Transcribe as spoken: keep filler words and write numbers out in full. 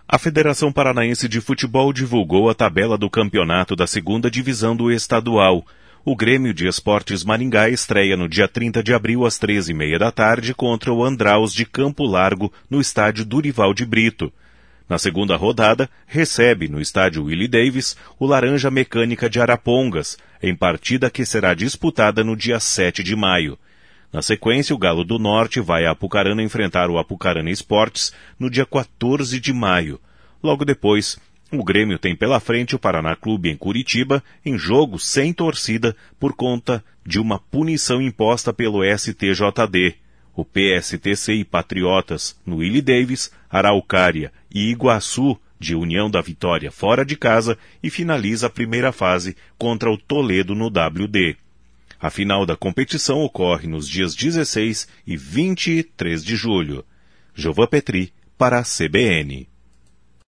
A Federação Paranaense de Futebol divulgou a tabela do campeonato da segunda divisão do estadual. O Grêmio de Esportes Maringá estreia no dia trinta de abril às treze e meia da tarde contra o Andraus de Campo Largo no estádio Durival de Brito. Na segunda rodada, recebe no estádio Willie Davis o Laranja Mecânica de Arapongas, em partida que será disputada no dia sete de maio. Na sequência, o Galo do Norte vai a Apucarana enfrentar o Apucarana Esportes no dia quatorze de maio. Logo depois, o Grêmio tem pela frente o Paraná Clube em Curitiba, em jogo sem torcida por conta de uma punição imposta pelo S T J D. O P S T C e Patriotas no Willie Davis, Araucária e Iguaçu de União da Vitória fora de casa e finaliza a primeira fase contra o Toledo no W D. A final da competição ocorre nos dias dezesseis e vinte e três de julho. Jovan Petri, para a C B N.